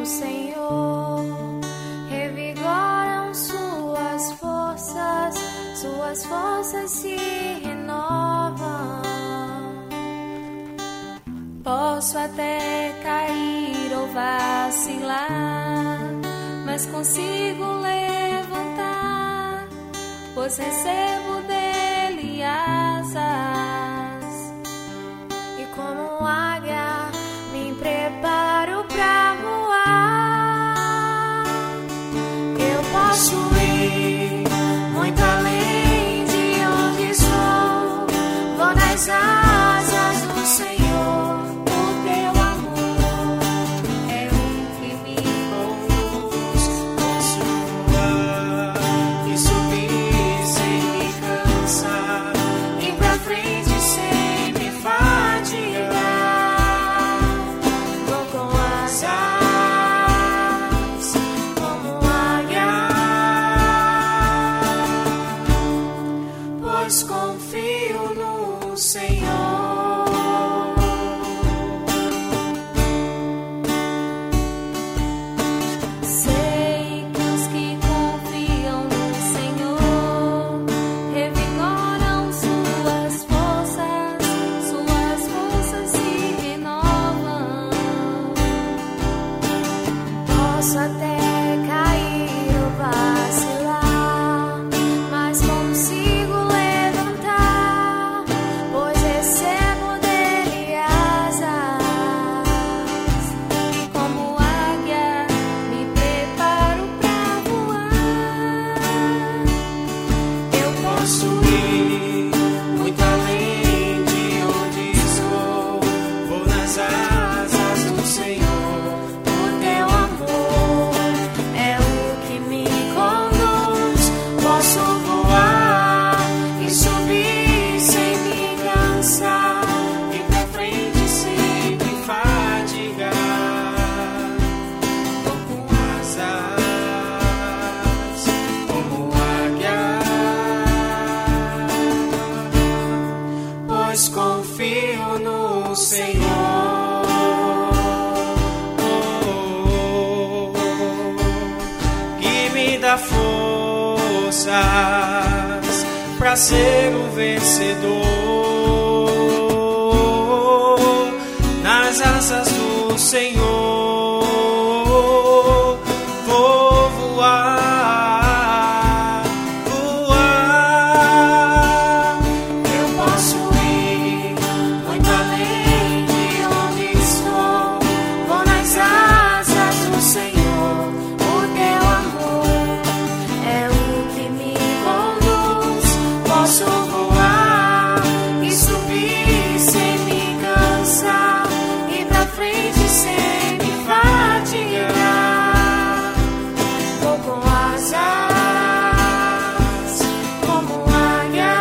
Senhor, revigoram suas forças se renovam. Posso até cair ou vacilar, mas consigo levantar, pois recebo dele asas, e como águia me preparo pra voar. Eu posso ir muito além de onde estou, vou nas asas do Senhor. Confio no Senhor. Sei que os que confiam no Senhor revigoram suas forças se renovam. Posso até cair ou vacilar, mas consigo levantar, pois recebo dele asas, e como águia me preparo pra voar. Eu posso ir muito além de onde estou, vou nas asas do Senhor. O teu amor é o que me conduz. Posso voar e subir sem me cansar, ir pra frente sem me fadigar. Vou com asas como águia, pois confio no Senhor. Que me dá forças pra ser um vencedor. Nas asas do Senhor vou voar, voar. Eu posso ir muito além de onde estou, vou nas asas do Senhor. O teu amor é o que me conduz. Posso voar e subir sem me cansar, ir pra frente sem me fadigar. Vou com asas como águia.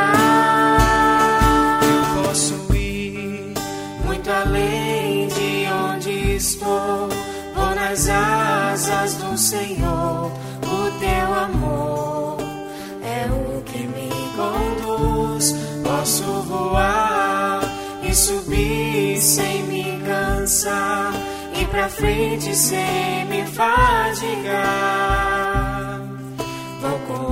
Posso ir muito além de onde estou, vou nas asas do Senhor. O teu amor é o que me conduz. Posso voar e subir sem me cansar, ir pra frente sem me fadigar. Vou com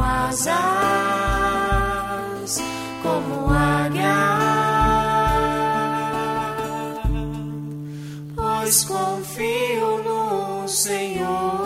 asas como águia, pois confio no Senhor.